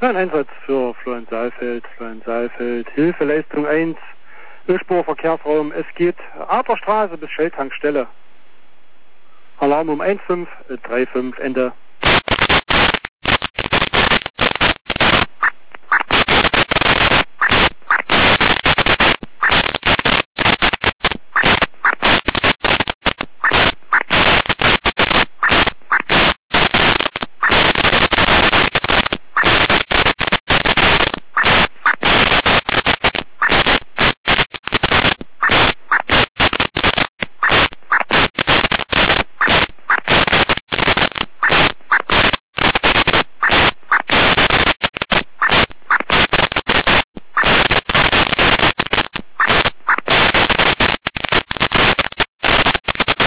Ein Einsatz für Florian Saalfeld. Hilfeleistung 1, Ölspurverkehrsraum. Es geht Adlerstraße bis Shell-Tankstelle. Alarm um 1535, Ende.